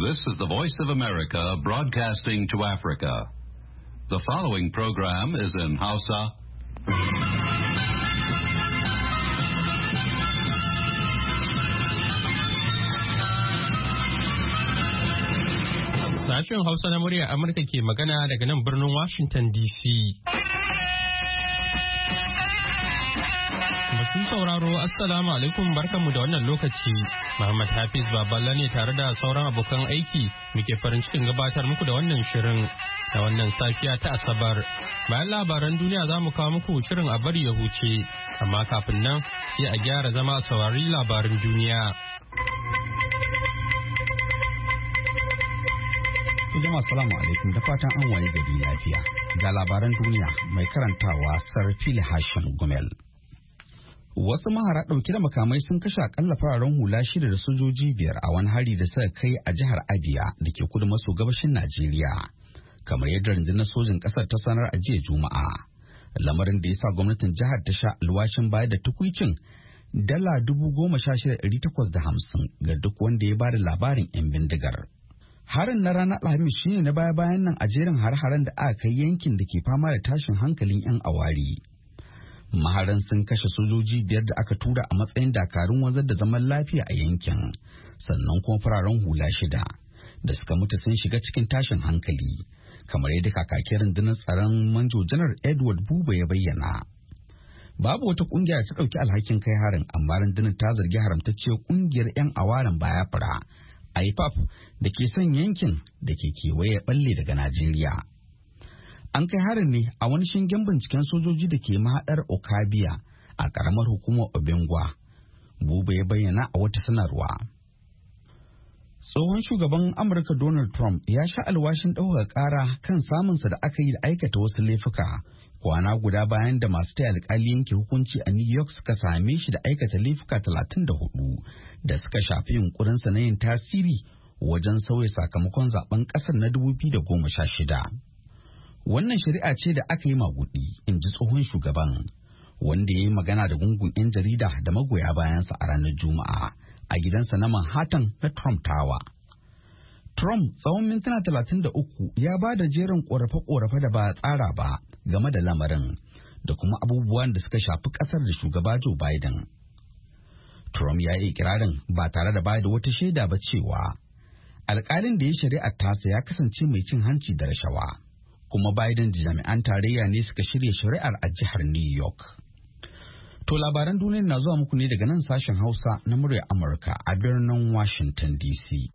This is the Voice of America broadcasting to Africa. The following program is in Hausa. Sashen Hausa na murya Amurka ke magana daga nan birnin Washington DC. Masu sauraro Assalamu alaikum barkanmu da wannan lokaci. Muhammad Hafiz Baballa ne tare da sauran abokan aiki muke farin cikin gabatar muku da wannan shirin da wannan safiya ta Asabar. Bayan labaran duniya za mu kawo muku shirin a bari ya huce, amma kafin nan sai a gyara zama a saurari labaran duniya. Jama'a assalamu alaikum da fatan an waye gari lafiya. Ga labaran duniya mai karantawa Sarfil Hashim Gumel. Wasu mahara ɗauke da makamai sun kashe akalla fararen hula 6 da sojoji 5 a wani hari da suka kai a jihar Abia da ke kudu maso gabashin Najeriya, kamar yadda rundunar sojin ƙasar ta sanar a jiya Juma'a. Lamarin da ya sa gwamnatin jihar ta sha alwashin bayar da tukuicin dala 16,850 ga duk wanda ya bada labarin 'yan bindigar. Harin na ranar Alhamis shine na baya-bayan nan a jerin har-haren da aka kai yankin da ke fama da tashin hankalin 'yan awari. Maharan sun kashe sojoji 5 da aka tura a matsayin dakarun wanzar da zaman lafiya a yankin, sannan kuma fararen hula 6 da suka mutu sun shiga cikin tashin hankali, kamar yadda kakakin rundunar tsaron Manjo Janar Edward Buba ya bayyana. Babu wata kungiya ta ɗauki alhakin kai harin, amma rundunar ta zargi haramtacciyar kungiyar 'yan awaren Biafra IPAP da ke son yankin da ke kewaye balle daga Najeriya. An kai harin ne a wani shingen binciken sojoji da ke mahaɗar Okabiya a ƙaramar hukumar Obengwa. Buba ya bayyana a wata sanarwa. Tsohon shugaban Amurka Donald Trump ya sha alwashin ɗaukar ƙara kan samunsa da aka yi da aikata wasu laifuka kwana guda bayan da masu taya alƙali yanke hukunci a New York suka same shi da aikata laifuka 34 da suka shafi yunkurinsa na yin tasiri wajen sauya sakamakon zaben ƙasar na 2016. Wannan shari'a ce da aka yi magudi, in ji tsohon shugaban, wanda ya yi magana da gungun 'yan jarida da magoya bayansa a ranar Juma'a a gidansa na Manhattan na Trump Tower. Trump tsawon mintuna 33 ya ba da jerin ƙorafe-ƙorafe da ba a tsara ba game da lamarin da kuma abubuwan da suka shafi ƙasar da shugaba Joe Biden. Trump ya yi ikirarin ba tare da bayar da wata shaida ba cewa alƙalin da ya shari'ar tasa ya kasance mai cin hanci da rashawa, kuma Biden da jami'an tarayya ne suka shirya shari'ar a jihar New York. To labaran duniya na zuwa muku ne daga nan sashen Hausa na murya Amurka a birnin Washington DC.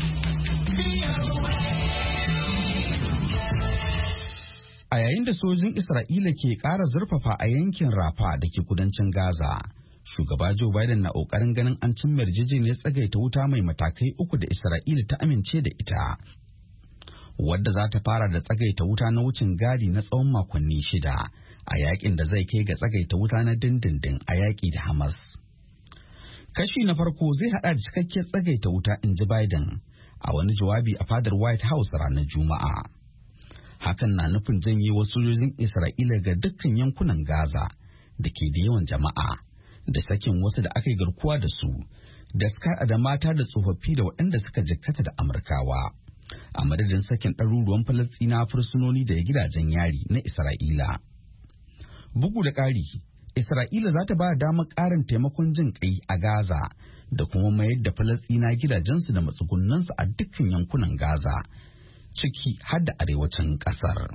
A yayin da sojin Isra'ila ke ƙara zurfafa a yankin Rafa da ke kudancin Gaza, shugaba Joe Biden na ƙoƙarin ganin an cimma yarjejeniyar tsagaita wuta mai matakai 3 da Isra'ila ta amince da ita, wadda za ta fara da tsagaita wuta na wucin gadi na tsawon makonni 6 a yakin da zai kai ga tsagaita wuta na dindindin a yaki da Hamas. Kashi na farko zai hada da cikakkiyar tsagaita wuta, in ji Biden a wani jawabi a fadar White House ranar Juma'a. Hakan na nufin janye wasu sojojin Isra'ila ga dukkan yankunan Gaza da ke da yawan jama'a, da sakin wasu da aka yi garkuwa da su, da suka da mata da tsofaffi da waɗanda suka jikkata da Amurkawa, a madadin sakin ɗaruruwan Falastina fursunoni da gidajen yari na Isra'ila. Bugu da ƙari, Isra'ila za ta ba damar ƙarin taimakon jin ƙai a Gaza da kuma mayar da Falastina gidajensu da matsugunansu a dukkan yankunan Gaza, ciki har da arewacin ƙasar.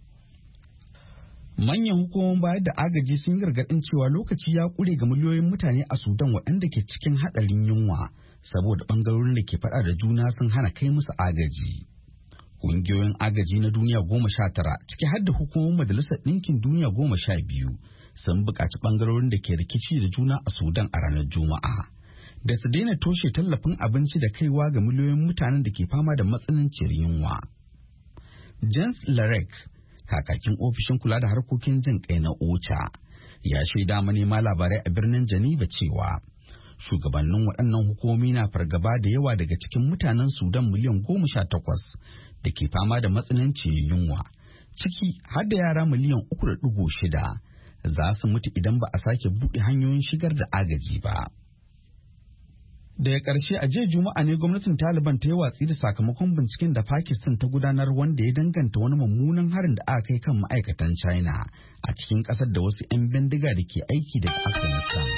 Manyan hukumomin bayar da agaji sun yi gargaɗin cewa lokaci ya ƙure ga miliyoyin mutane a Sudan waɗanda ke cikin haɗarin yunwa, saboda ɓangarorin da ke faɗa da juna sun hana kai musu agaji. Ƙungiyoyin agaji na duniya 19, ciki har da hukumomin Majalisar Ɗinkin Duniya 12, sun buƙaci ɓangarorin da ke rikici da juna a Sudan a ranar Juma'a da su daina toshe tallafin abinci da kaiwa ga miliyoyin mutanen da ke fama da matsananciyar yunwa. James Larek, kakakin ofishin kula da harkokin jin kai na OCHA, ya shaida manema labarai a birnin Geneva cewa shugabannin waɗannan hukumomi na fargaba da yawa daga cikin mutanen Sudan miliyan 18 da ke fama da matsananciyar yunwa, ciki har da yara miliyan 3.6 za su mutu idan ba a sake buɗe hanyoyin shigar da agaji ba. Daga ƙarshe a jiya Juma'a ne gwamnatin Taliban ta yi watsi da sakamakon binciken da Pakistan ta gudanar wanda ya danganta wani mummunan harin da aka kai kan ma'aikatan China a cikin ƙasar da wasu 'yan bindiga da ke aiki daga Afghanistan.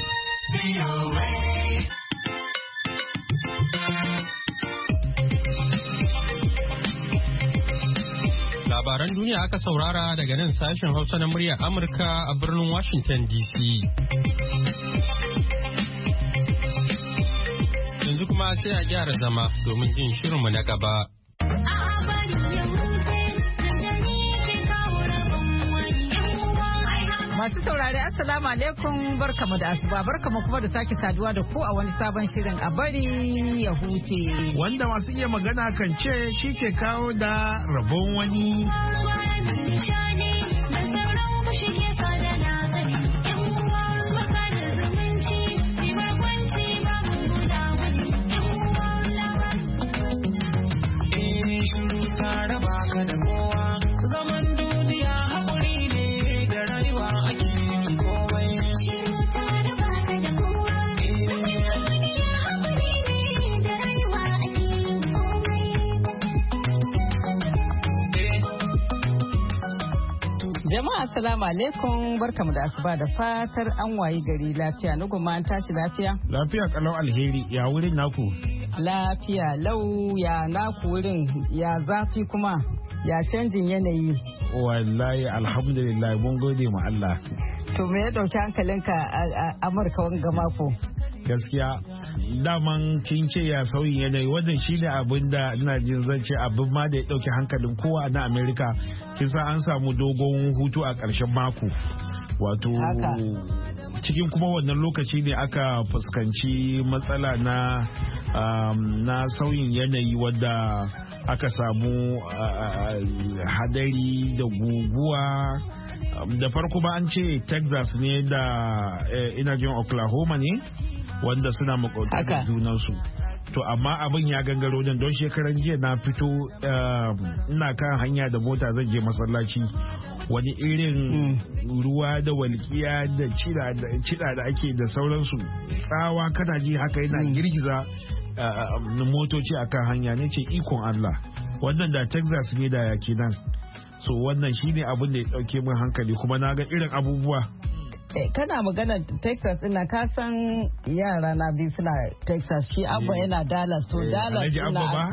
Labaran duniya aka saurara daga nan sashen Hausa na muryar Amurka a birnin Washington DC. Yanzu kuma sai a gyara zama domin jin shirinmu na gaba. Masu saurari Assalamu alaikum barkamu da asuba barkamu kuma da sake saduwa da ku a wani sabon shirin a bari ya huce. Wanda masu iya magana kan ce shi ke kawo da rabon wani. Jama'a assalamu alaikum barkamu da asuba da fatar an wayi gari lafiya na goma an tashi lafiya. Lafiya kalau alheri ya wurin naku. Lafiya lau ya naku wurin ya zafi kuma ya canjin yanayi. Wallahi alhamdulillah mun gode ma Allah. To me ya dauki hankalinka a Amurka wanga mako? Gaskiya daman kin ce ya sauyin yanayi wannan shine abin da ina jin zan ce abin ma da ya dauki hankalin kowa na Amerika. Kin san an samu dogon hutu a ƙarshen mako wato cikin kuma wannan lokaci ne aka fuskanci matsala na sauyin yanayi wadda aka samu hadari da guguwa. Da farko ba an ce Texas ne da ina jin Oklahoma ne wanda suna makwauta da junansu. To amma abin ya gangaro don shekaran jiya na fito ina kan hanya da mota zan je masallaci wani irin ruwa da walƙiya da cida da ake da sauransu tsawa kana ji haka yana girgiza motoci akan hanya ne ce ikon Allah wannan da Texas ne da yake nan. So wannan shine abin da ya dauke min hankali kuma na ga irin abubuwa. Kana magana Texas ina ka san yara na biyu suna Texas shi abba yana Dallas to Dallas ina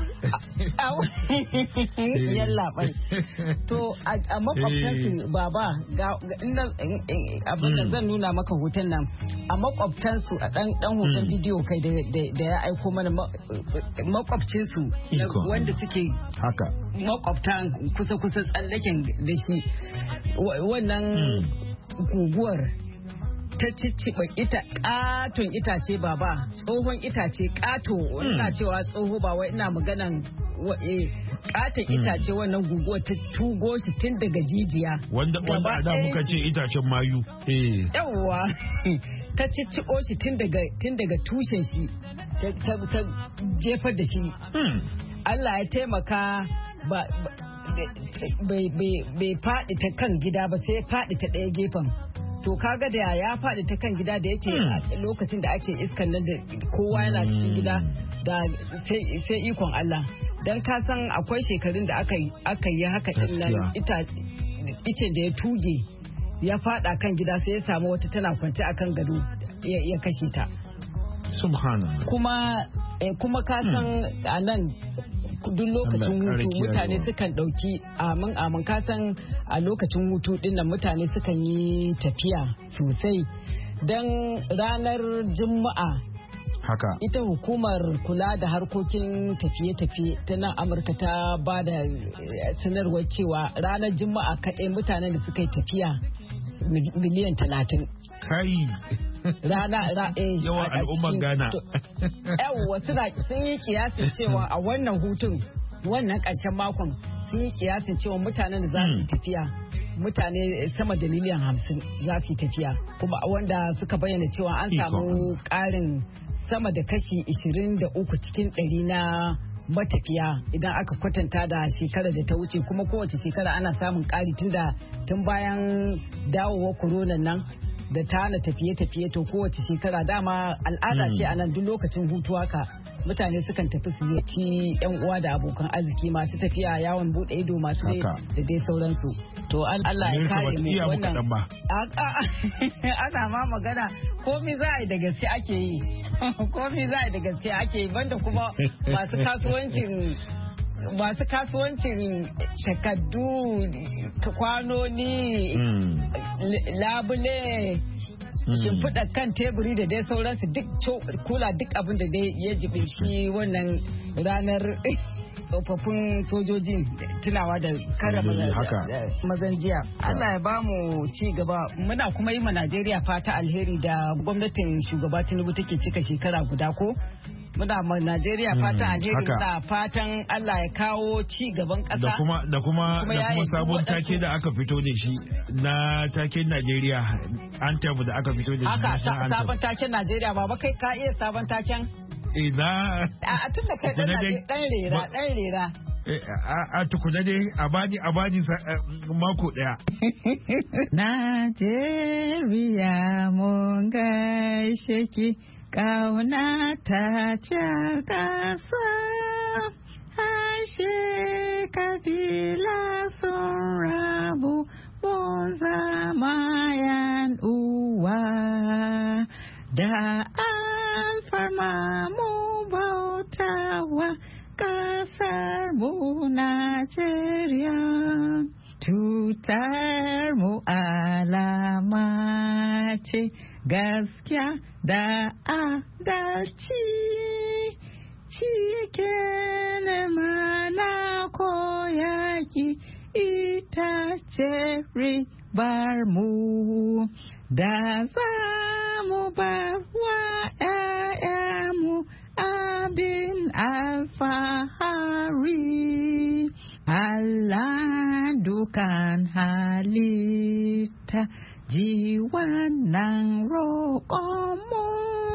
yalla bai to a makwabtansu baba abin da zan nuna maka hoton nan a makwabtansu a dan hoton bidiyo kai da ya aiko mana makwabcinsu wanda suke haka makwabtan kusa tsallaken da shi wannan guguwar ta cicciɓa katon itace baba tsohon itace kato ina cewa tsoho ba wai ina maganan katon itace wannan guguwar ta tugo shi tun daga jijiya wanda da muka ce itacen mayu yawwa ta cicciɓo shi tun daga tushen shi ta jefar da shi Allah ya taimaka bai faɗi ta kan gida ba sai faɗi ta ɗaya gefen to kaga da ya faɗi ta kan gida da yake a lokacin da ake iskan nan da kowa yana cikin gida da sai ikon Allah dan ka san akwai shekarun da aka yi haka din nan icen da ya tuge ya faɗa kan gida sai ya samu wata tana kwance akan gado ya kashe ta subhanallah kuma ka san a nan duk lokacin hutu mutane sukan dauki amin kasan a lokacin hutu dinnan mutane sukan yi tafiya sosai don ranar juma'a haka ita hukumar kula da harkokin tafiye-tafiye ta nan Amurka ta ba da sanarwar cewa ranar juma'a kaɗai mutanen da suka yi tafiya miliyan 30 kai yawan al'umman Ghana. Yawwa sun yi kiyasin cewa a wannan hutun wannan ƙarshen makon sun yi kiyasin cewa mutanen da za su tafiya mutane sama da miliyan 50 za su tafiya kuma wanda suka bayyana cewa an samu ƙarin sama da kashi 23 cikin 100 na matafiya idan aka kwatanta da shekarar da ta wuce kuma kowace shekara ana samun ƙari tun bayan dawowar koronan nan da tana tafiye-tafiye to kowace shekara dama al'ada ce a nan duk lokacin hutu haka mutane sukan tafi su ziyarci yan uwa da abokan arziki masu tafiya yawon bude ido masu da dai sauransu to Allah ya kare mu wannan ana ma magana komai za a yi da gaske ake yi komai za a yi da gaske ake yi banda kuma masu kasuwancin takaddu kwanoni labule shimfiɗa kan teburi da dai sauransu duk kula duk abin da dai ya jibinci wannan ranar tsofaffin sojoji tunawa da karrama mazan jiya. Allah ya bamu ci gaba muna kuma yi ma Najeriya fata alheri da gwamnatin shugaba Tinubu take cika shekara guda ko muna ma Najeriya fatan alheri da fatan Allah ya kawo ci gaban kasa da kuma sabon take da aka fito da shi na taken Najeriya anthem da aka fito da shi haka sabon taken Najeriya baba kai ka iya sabon taken ina a tun da kai dan rera a tukuna dai a bani mako daya Najeriya mun gaishe ki ƙauna ta ce ƙasa, harshe kabila sun rabu, mun zama yan uwa. Da alfarma mu bautawa ƙasar mu Najeriya. Tutar mu alama ce gaskiya da adalci cikin mana ko yaki ita ce ribar mu da za mu ba wa ‘ya'yanmu abin alfahari. Allah dukan halitta ji wannan roƙonmu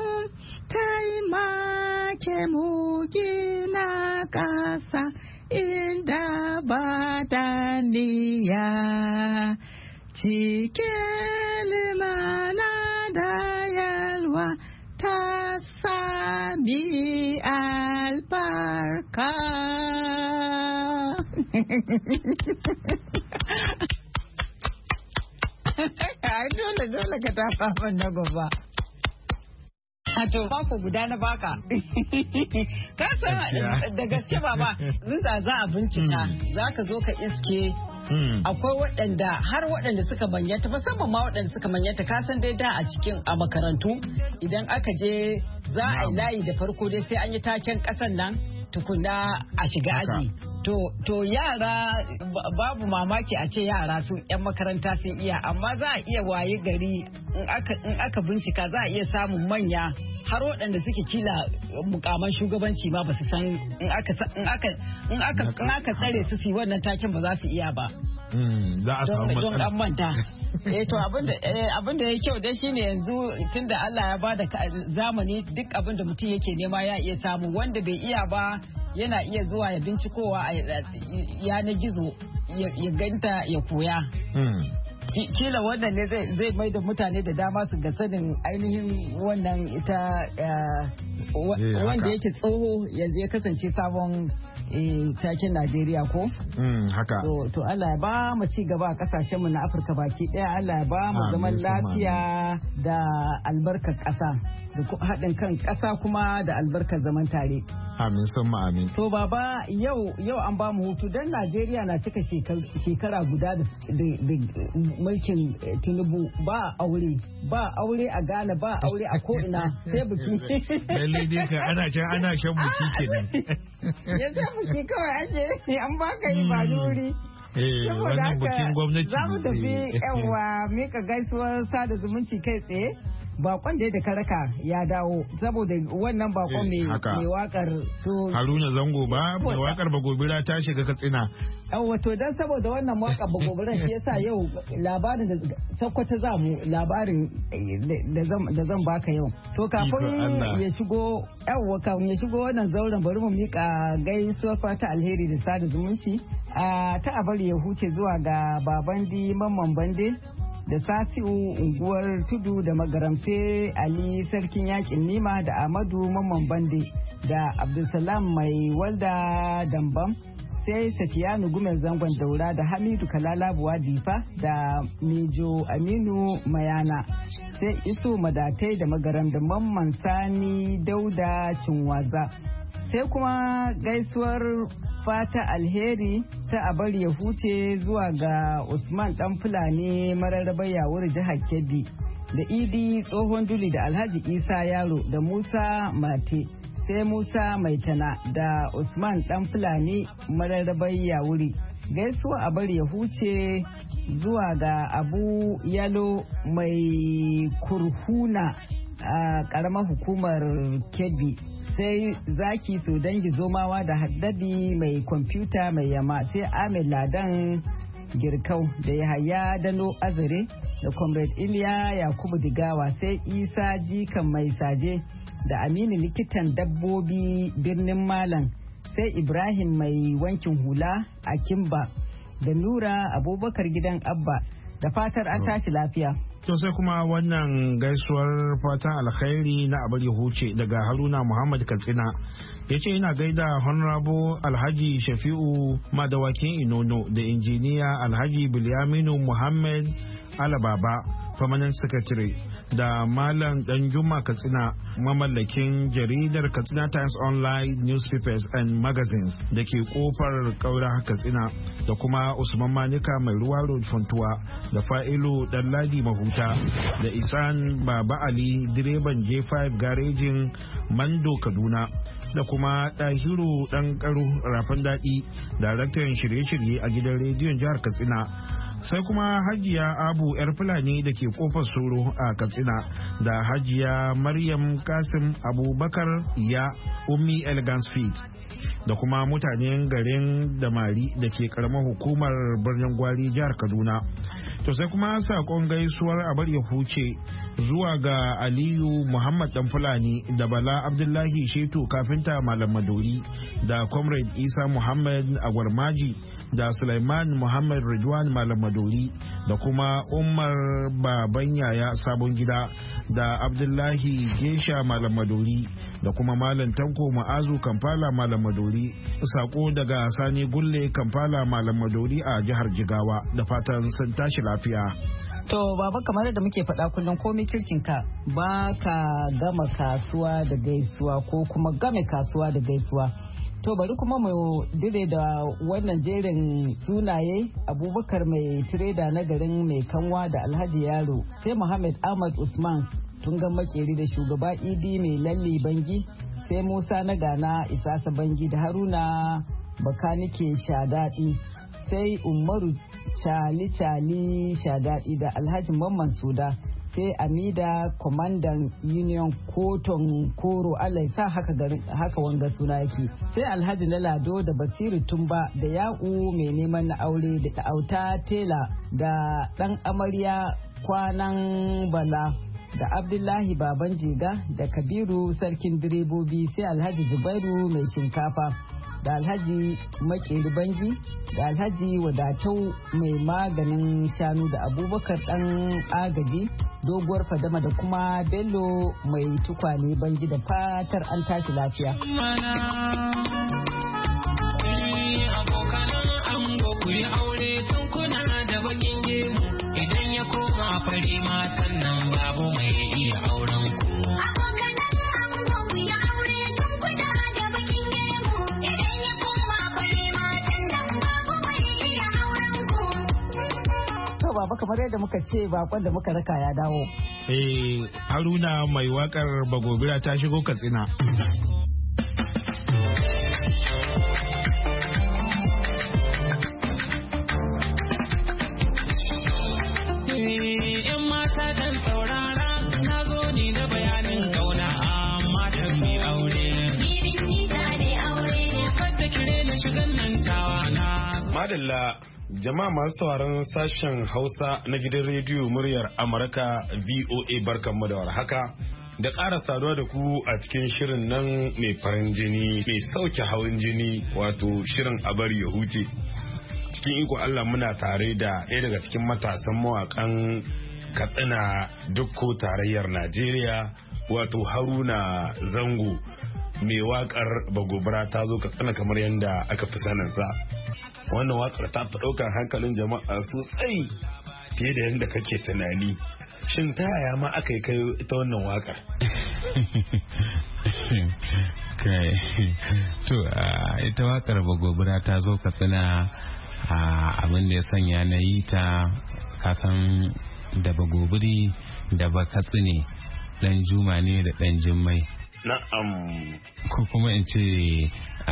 taimake mu gina ƙasa inda ba da niyya cikin limana da yalwa ta sami albarka. dole ka tafa min na gaba. To mako guda na baka. Ka san da gaske baba, zinza za a bincika, za ka zo ka iske akwai waɗanda suka manyanta musamman ma waɗanda suka manyanta ka san dai da a makarantu idan aka je za a yi layi da farko dai sai an yi taken ƙasan nan tukuna a shiga aji. To yara babu mamaki a ce yara sun 'yan makaranta sun iya amma za a iya waye gari in aka bincika za a iya samun manya har waɗanda suke kila mukaman shugabanci ma ba su san in aka tsare su yi wannan taken ba za su iya ba. Za a samu matsala. Don an manta. To abin da ya kyau dai shine yanzu tunda Allah ya bada zamani duk abin da mutum yake nema ya iya samu wanda bai iya ba yana iya zuwa ya bincikowa a yanar gizo ya ganta ya koya. Kila wannan ne zai mai da mutane da dama su ga sanin ainihin wannan ita wanda yake tsoho yanzu ya kasance sabon takin Najeriya ko? Haka. To Allah ya ba mu ci gaba a kasashenmu na Afirka baki daya Allah ya ba mu zaman lafiya da albarkar ƙasa da haɗin kan ƙasa kuma da albarkar zaman tare. Amin sun amin. To baba yau an ba mu hutu don Najeriya na cika shekara guda da mulkin Tinubu ba aure a Ghana ba aure a ko'ina sai biki. Lallai dai ka ana shan buki kenan. Yanzu buki kawai ake an baka yi ba nuri. Wannan bukin gwamnati. Za mu tafi yawa mika gaisuwar sada zumunci kai tsaye. Bakon da ka raka ya dawo saboda wannan bakon mai wakar su Haruna Zango ba mai wakar Bagobira ta shiga Katsina. Wato dan saboda wannan wakar Bagobira shi yasa yau labarin da Sokoto za mu labarin da zan baka yau. To kafin ya shigo wannan zauren bari mu mika gaisuwar fata alheri da sada zumunci ta abari ya huce zuwa ga Babandi Mamman Bande da Sasiu unguwar Tudu da Magaramfe Ali Sarkin Yakin Nima da Amadu Mamman Bande da Abdulsalam Mai Walda Dambam. Sai Safiyanu Gumel Zangon Daura da Hamidu Kalalabuwa Difa da Mijo Aminu Mayana. Sai Iso Madatai da Magaram da Mamman Sani Dauda Cinwaza. Sai kuma gaisuwar fata alheri ta abar ya huce zuwa ga Usman Dan Fulani Mararraba Yawur jihar Kebbi da Idi Tsohon Duli da Alhaji Isa Yaro da Musa Mate. Sai Musa Maitana da Usman Dan Fulani Mararrabar Yawuri. Gaisuwa a bari ya huce zuwa ga Abu Yalo mai kurhuna a karamar hukumar Kebbi. Sai Zaki so dangi zomawa da Haddabi mai kwamfuta mai yama. Sai Ahmed Ladan Girkau da Yahaya Dano Azare da Comrade Iliya Yakubu Digawa. Sai Isa Jikan Mai Saje da Aminu likitan dabbobi birnin Malam. Sai Ibrahim mai wankin hula a Kimba da Nura Abubakar gidan Abba. Da fatar an tashi lafiya. To sai kuma wannan gaisuwar fatan alkhairi na abar huce daga Haruna Muhammad Katsina. Ya ce yana gaida Honorable Alhaji Shafi'u Madawakin Inono da Injiniya Alhaji Bilyaminu Muhammad Alababa, Permanent Secretary, da Malam Danjuma Katsina, mamallakin jaridar Katsina Times Online Newspapers and Magazines da ke kofar Kaura Katsina, da kuma Usman Manika mai ruwa road Funtuwa, da Fa'ilu Ɗanladi Mahuta, da Isan Baba Ali direban J5 garejin Mando Kaduna, da kuma Ɗahiru Ɗan Karu Rafin Daɗi, daraktan shirye-shirye a gidan rediyon jihar Katsina. Sai kuma Hajiya Abu yar Fulani da ke kofar Soro a Katsina, da Hajiya Maryam Kasim Abubakar ya Ummi Elegance Feet, da kuma mutanen garin Damari da ke karamar hukumar birnin Gwari jihar Kaduna. To sai kuma sakon gaisuwar abar ya huce zuwa ga Aliyu Muhammad Dan Fulani da Bala Abdullahi Shetu kafinta Malam Madori, da Comrade Isa Muhammad Agwarmaji, da Sulaiman Muhammad Ridwan Malam Madori, da kuma Umar Baban Yaya Sabon Gida, da Abdullahi Gesha Malam Madori, da kuma Malam Tanko Ma'azu Kampala Malam Madori. Sako daga Sani Gulle Kampala Malam Madori a jihar Jigawa, da fatan sun tashi lafiya. To baba, kamar da muke faɗa kullum komai kirkinka ba ka gama kasuwa da gaisuwa ko kuma game kasuwa da gaisuwa. To bari kuma mu dire da wannan jerin sunaye: Abubakar mai tireda na garin Mai Kanwa da Alhaji Yaro, sai Muhammad Ahmad Usman Tungan Makeri da shugaba Idi Mai Lalli Bangi, sai Musa na Gana Isasa Bangi da Haruna Bakanike Shadadi, sai Umaru Cali Shadadi da Alhaji Mamman Suda, sai Amida Kwamandan Union Koton Koro, Allah sa haka wanga suna yake, sai Alhaji Lalado da Basiru Tumba da Ya'u mai neman na aure da Auta Tela da ɗan amarya Kwanan Bala, da Abdullahi Baban Jega da Kabiru Sarkin Direbobi, sai Alhaji Zubairu mai shinkafa da Alhaji Makeri Bangi, da Alhaji Wadatau mai maganin shanu, da Abubakar ɗan agaji Doguwar Fadama, da kuma Bello mai tukwane Bangi. Da fatar an tashi lafiya. Abokanan ango ku yi aure tun kuna da bakin gemu, idan ya koma fari matan nan babu mai iya auren ku. Baba, kamar yadda muka ce bakon da muka raka ya dawo. Haruna mai wakar Bagobira ta shigo Katsina. Yan mata dan saurara, na zo ni da bayanin kauna amma ta fi aure. Fadda kire na shigan nan tawa na. Madalla. Jama'a masu sauraron sashen Hausa na gidan rediyo muryar Amurka VOA, barkanmu da warhaka da ƙara saduwa da ku a cikin shirin nan mai farin jini mai sauke hawan jini, wato shirin a bari ya huce. cikin iko Allah muna tare da ɗaya daga cikin matasan mawakan Katsina dukko tarayyar Najeriya wato Haruna Zango mai wakar Bagobara ta zo Katsina kamar yadda aka fi saninsa. Wannan wakar ta fi ɗaukar hankalin jama'a sosai fiye da yadda kake tunani. Shin ta yaya ma aka yi kai ita wannan wakar? To ita wakar Bagobara ta zo Katsina, abin da ya sanya na yi ta, kasan da Bagobiri da Bakatsine dan Juma ne da dan Jimmai. Na'am. Ko kuma in ce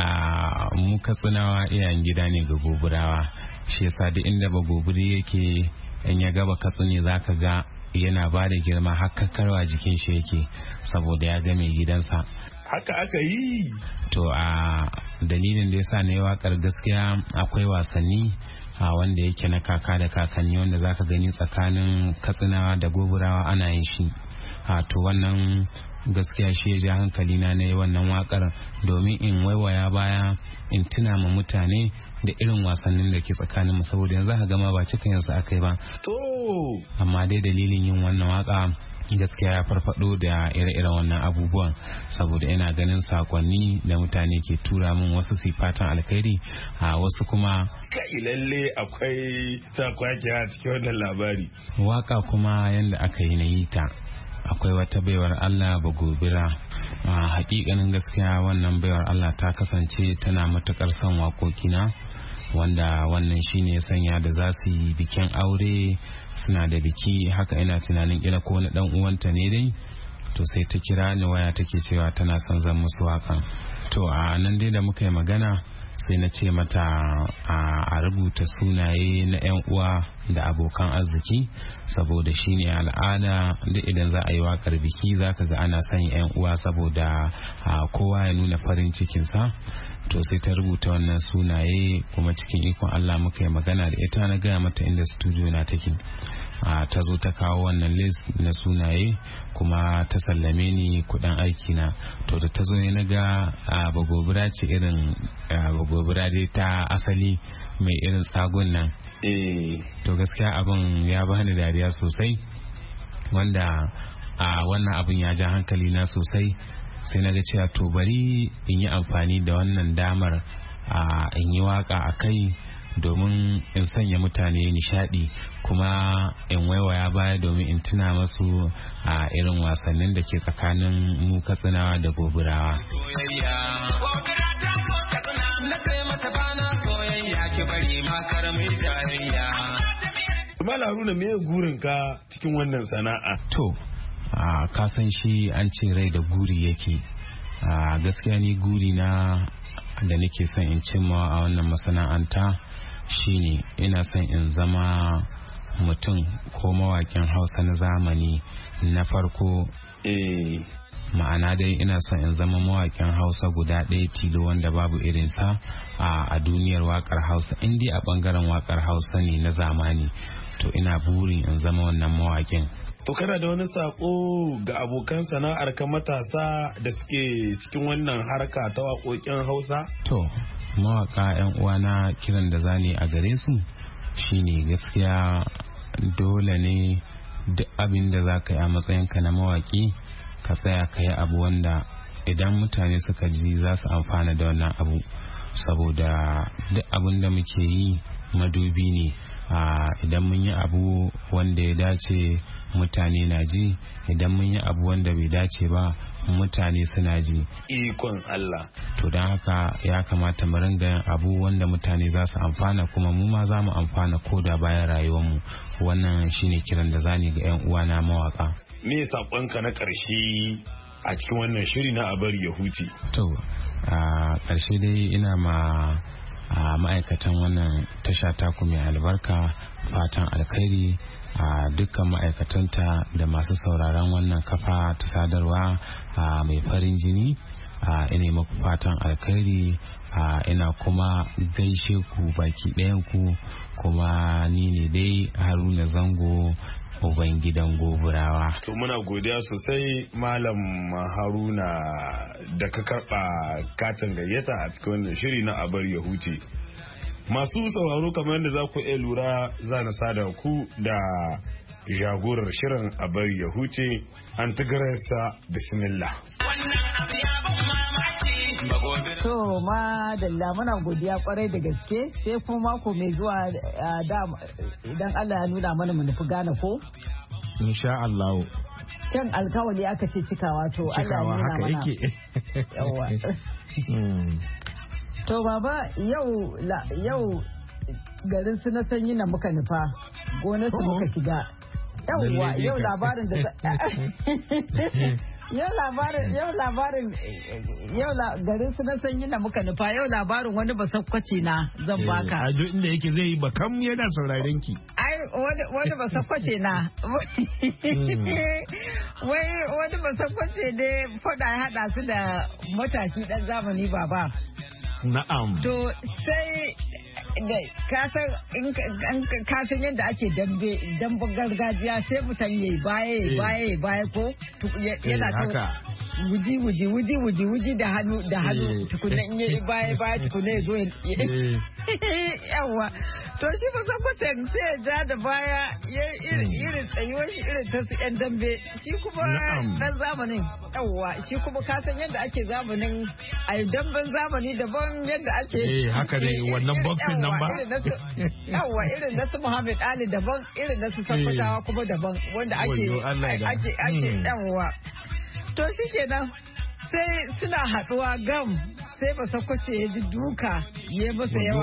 mu Katsinawa iyayen gida ne ga Gobirawa, shi yasa duk inda Bagobiri yake in ya gaba Katsine zaka ga yana ba da girma hakkakarwa jikin shi yake saboda ya ga mai gidansa. Haka aka yi. To dalilin da yasa na yi wakar, gaskiya akwai wasanni wanda yake na kaka da kakanni wanda zaka gani tsakanin Katsinawa da Gobirawa ana yin shi. To wannan gaskiya shi ya ja hankali na yi wannan wakar domin in waiwaya baya in tuna ma mutane da irin wasannin da ke tsakanin mu, saboda yanzu aka gama ba cikin yansu aka yi ba. To amma dai dalilin yin wannan waka gaskiya ya farfado da ire-iren wannan abubuwan, saboda ina ganin sakonni da mutane ke tura min, wasu sifatan alkhairi, wasu kuma kai lalle akwai takwaki a cikin wannan labari. Waka kuma yanda aka yi na yi ta, akwai wata baiwar Allah Bagobira. Hakikanin gaskiya wannan baiwar Allah ta kasance tana matukar son waƙoƙina, wanda wannan shine ya sanya da za su yi bikin aure, suna da biki haka, ina tunanin kila ko na dan uwanta ne dai, to sai ta kira ni waya take cewa tana son zan musu wakan. To a nan dai da muka yi magana sai na ce mata a rubuta sunaye na 'yan uwa da abokan arziki, saboda shine al'ada duk idan za a yi wakar biki zaka ga ana son 'yan uwa saboda kowa ya nuna farin cikinsa. To sai ta rubuta wannan sunaye, kuma cikin ikon Allah muka yi magana da ita, na gaya mata inda studio na take. Ta zo ta kawo wannan list na sunaye kuma ta sallame ni kudin aiki na. To da ta zo ne na ga Bagobira ce, irin Bagobira dai ta asali mai irin tsagun nan. To gaskiya abin ya bani dariya sosai, wanda wannan abin ya ja hankali na sosai. Sai na ga cewa to bari in yi amfani da wannan damar in yi waka a kai domin in sanya mutane nishadi, kuma in waiwaya baya domin in tuna masu irin wasannin da ke tsakanin mu Katsinawa da Gobirawa. Malam Haruna, me gurin ka cikin wannan sana'a? To ka san shi an ce rai da guri yake. Gaskiya ni guri na da nake son in cimma a wannan masana'anta shine ina son in zama mutum ko mawakin Hausa na zamani na farko. Ma'ana dai ina son in zama mawakin Hausa guda ɗaya tilo wanda babu irinsa a duniyar wakar Hausa. Indi a bangaren wakar Hausa ne na zamani, to ina burin in zama wannan mawakin. To kana da wani sako ga abokan sana'ar ka matasa da suke cikin wannan harka ta waƙoƙin Hausa? To mawaka 'yan uwana, kiran da zani a gare su shine gaskiya dole ne duk abin da za ka yi a matsayinka na mawaki ka tsaya ka yi abu wanda idan mutane suka ji za su amfana da wannan abu, saboda duk abin da muke yi madubi ne. Idan mun yi abu wanda ya dace mutane na ji, idan mun yi abu wanda bai dace ba mutane suna ji. Ikon Allah. To don haka ya kamata mu ringa yin abu wanda mutane za su amfana, kuma mu ma za mu amfana ko da bayan rayuwarmu. Wannan shine kiran da zani ga 'yan uwana mawaka. Me sakonka na ƙarshe a cikin wannan shiri na Abari ya huce? To ƙarshe dai ina ma ma'aikatan wannan tasha taku mai albarka fatan alkhairi, dukkan ma'aikatanta da masu sauraron wannan kafa ta sadarwa mai farin jini. Ina muku fatan alkhairi, ina kuma gaishe ku baki ɗayan ku, kuma ni ne dai Haruna Zango, uban gidan Gobirawa. To muna godiya sosai Malam Haruna da ka karɓa katin gayyata a cikin wannan shiri na Abar ya huce. Masu sauraro kamar yadda za ku iya lura za na sada ku da jagorar shirin a bari ya huce Antigresa bismillah. To ma dalla muna godiya kwarai da gaske sai kuma mako mai zuwa idan Allah ya nuna mana mu nufi Ghana ko? Insha Allah. Can alkawali aka ce cikawa to Allah ya nuna mana. Haka yake. Yawa. To baba yau garin su na sanyi na muka nufa gonar su muka shiga. Yawwa yau labarin da garin su na sanyi na muka nufa yau labarin wani basakwace na zan baka. A duk inda yake zai yi bakam yana sauraren ki. Ai wani basakwace na. Wani basakwace ne fada ya hada su da matashi dan zamani baba. Na'am. To sai da kasan yadda ake damben gargajiya sai mutum yayi baya ko yana to wuji da hannu tukuna in yayi baya tukuna ya zo yawa to shi ba san kwacin sai ya ja da baya irin tsayuwar shi irin ta su yan dambe shi kuma dan zamanin yawa shi kuma kasan yadda ake zamanin a damben zamani daban yadda ake haka ne wannan boxing nan ba yawa irin na su Muhammad Ali daban irin na su Sakwatawa kuma daban wanda ake yawa to shi kenan sai suna haɗuwa gam sai ba sakwace ya ji duka ya masa yawa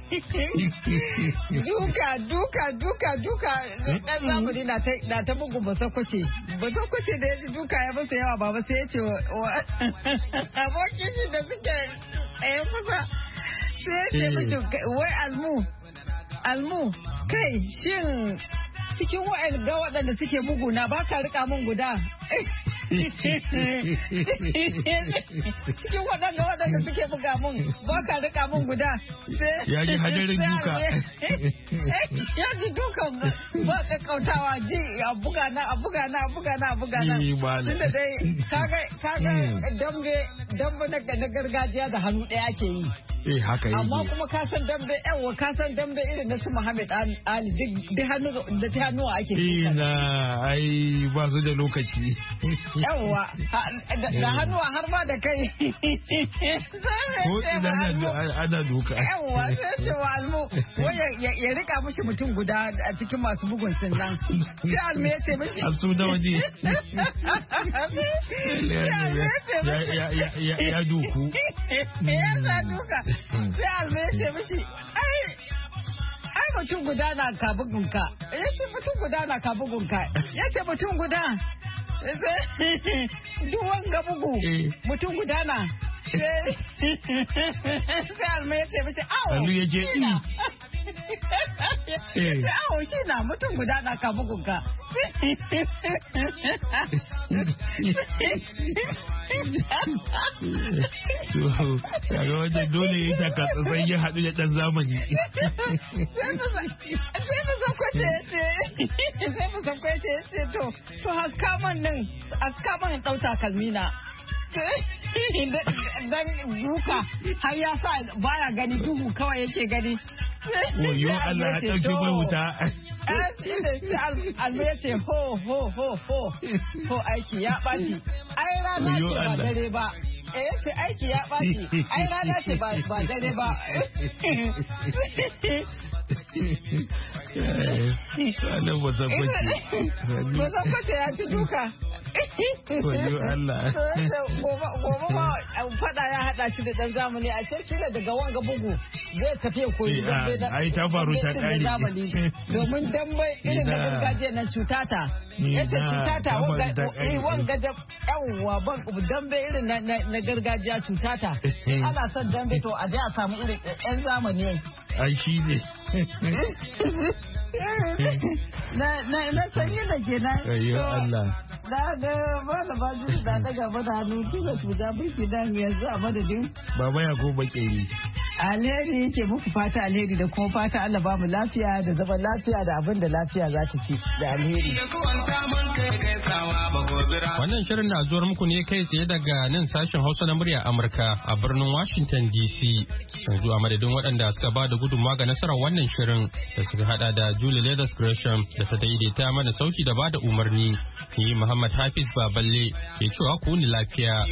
duka ɗan zamani na ta bugu ba sakwace da ya ji duka ya masa yawa baba sai ya ce wa abokin shi da suke tsaye kusa sai ya ce mishi wai almu kai shin cikin waɗanda suke buguna ba ka rika min guda cikin waɗanda suke buga mun ba ka rika mun guda ya ji hadarin duka ya ji dukan ba kakkautawa ji a buga na tunda dai kaga dambe na gargajiya da hannu ɗaya ake yi haka amma kuma kasan dambe irin na su Muhammad Ali duk hannu da ta hannuwa ake yi na ai ba su da lokaci yawwa da hannuwa har ma da kai ko idan ana duka yawwa sai ce wa almu ya rika mishi mutum guda a cikin masu bugun sun nan sai almu ya ce mishi a su da waje ya duku ya sa duka sai almu ya ce mishi ai mutum guda na ka bugunka ya ce mutum guda na ka bugunka ya ce mutum guda duk wanga bugu mutum guda na sai alma ya ce mace awo ya je awo shi na mutum guda na ka bugun ka kaga wajen dole ya taka tsatsan ya haɗu da ɗan zamani sai mu sakwace ya ce to haska man ɗauta kalmina dan duka har ya sa baya gani duhu kawai yake gani wayo Allah ya ɗauki mai wuta almu ya ce ho aiki ya ɓaci ai rana ce ba dare ba ya ce aiki ya ɓaci ai rana ce ba dare ba Bazakwace ya ci duka. Wayo Allah. Gobe ma fada ya hada shi da dan zamani a ce kila daga wanga bugu zai tafi koyi dambe da ai ta faru ta kare domin dambe irin da gargajiya nan cutata yace cutata wanga da yawwa ban dambe irin na gargajiya cutata ana son dambe to a je a samu irin yan zamani ai shi ne na sanyi da ke nan ayyo Allah na ga malama da daga mana hannu kila tuja birki dan yanzu a madadin baba ya ko bakeri Alheri ke muku fata alheri da kuma fata Allah ba mu lafiya da zaman lafiya da abin da lafiya za ta ci da alheri. Wannan shirin na zuwar muku ne kai tsaye daga nan sashen Hausa na murya Amurka a birnin Washington DC. Yanzu a madadin waɗanda suka ba da gudunmawa ga nasarar wannan shirin da suka hada da Julie Leathers Gresham da ta daidaita mana sauti da ba da umarni. Ni Muhammad Hafiz Baballe ke cewa ku ni lafiya.